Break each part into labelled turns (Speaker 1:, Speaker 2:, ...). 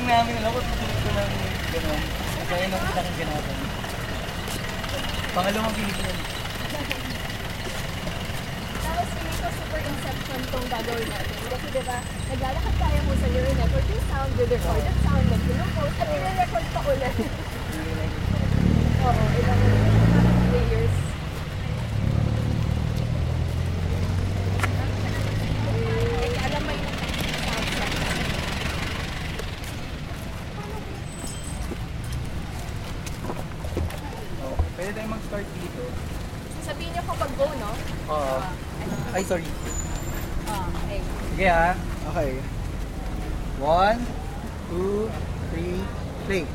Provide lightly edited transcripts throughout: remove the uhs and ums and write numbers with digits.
Speaker 1: lang namin, alam ko, tutuloy ko lang gano'n. Kaya nung ilang ganapan. Pangalawang kilig yun.
Speaker 2: Tapos feeling ko super inception itong gagawin natin. Kasi diba, naglalakad tayo mo sa your record yung sound, you record that sound, mag-pinupost, at i-record pa ulit. Oo, ilang layers. Alam mo yung sound set.
Speaker 1: Pwede tayong mag-start dito.
Speaker 2: Sabihin niyo kapag go, no?
Speaker 1: Oo. Ay, sorry.
Speaker 2: Okay.
Speaker 1: Sige ha. Okay. 1, 2, 3, play.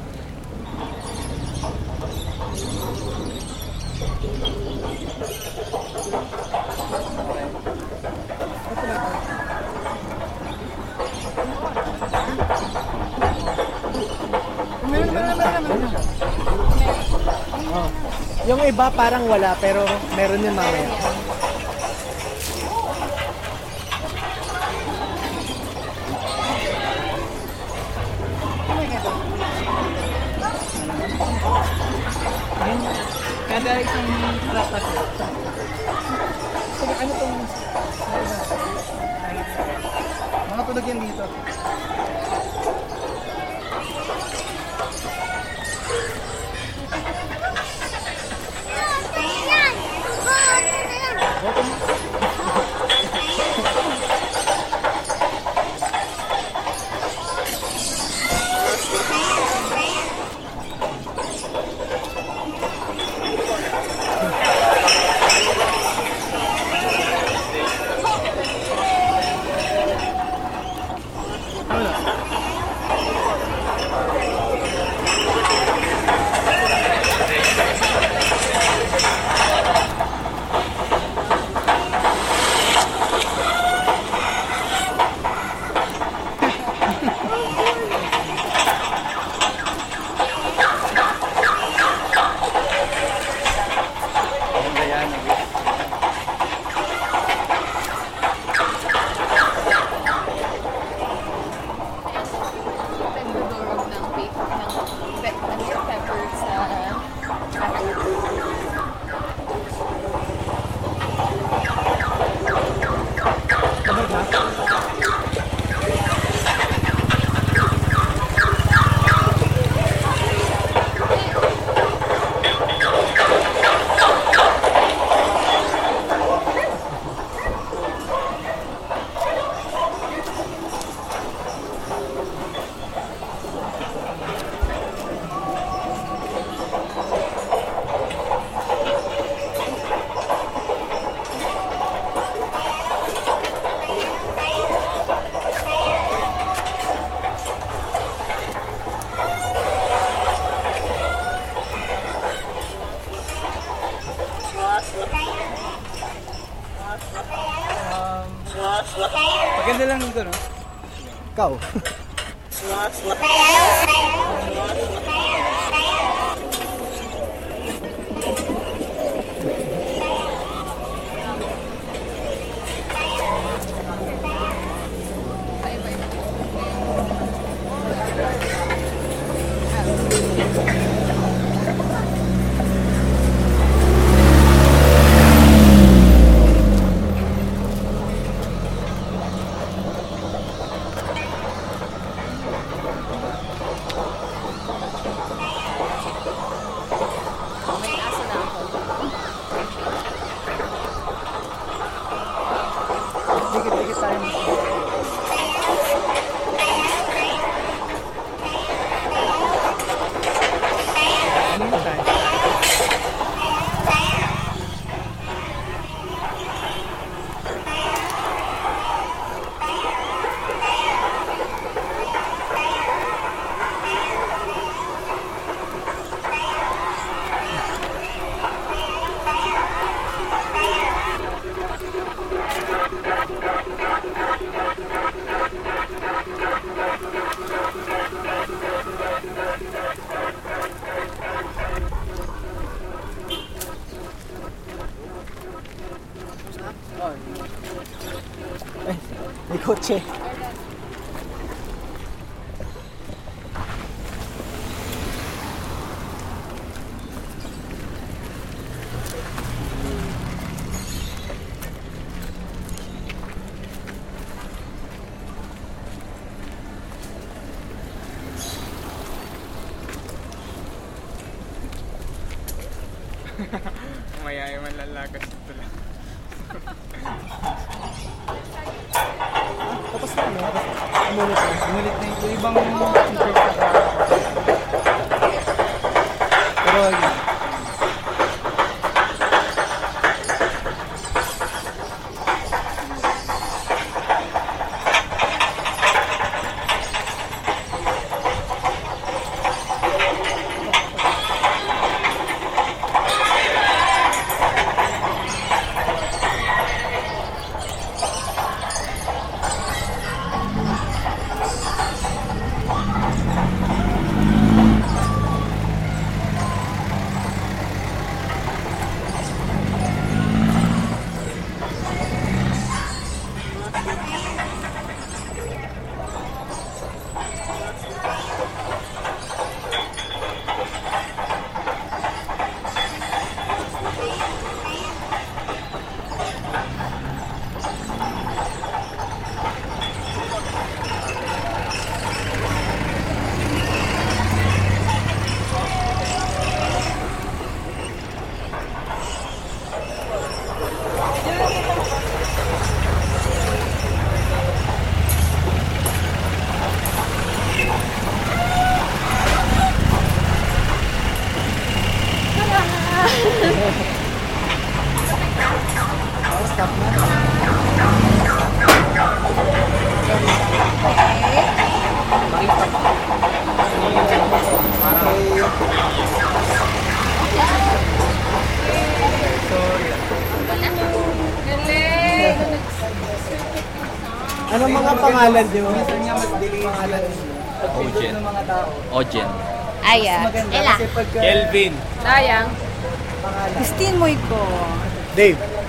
Speaker 3: Yung iba parang wala pero meron yun mamaya.
Speaker 1: Kada isang ratak. Ano tong mga tunog yan dito. Maganda lang dito, no?
Speaker 3: Ikaw.
Speaker 1: Dikit-dikit tayo. Ano tayo?
Speaker 3: May kotse.
Speaker 4: mamaya ay malalagas ito lang.
Speaker 3: Tapos na, no? Umulit na.
Speaker 1: Umulit na yung ibang teacher sa
Speaker 3: Pero, yun. Stop na. Anong mga pangalan niyo?
Speaker 1: Minsan nga mas delay yung pangalan
Speaker 5: Ojen.
Speaker 1: ng mga tao.
Speaker 5: Ojen.
Speaker 2: Ayan.
Speaker 1: Maganda
Speaker 2: Ela.
Speaker 1: kasi pagka
Speaker 4: Kelvin.
Speaker 2: Dayang.
Speaker 1: pangalan.
Speaker 6: Christine Moy ko.
Speaker 3: Dave.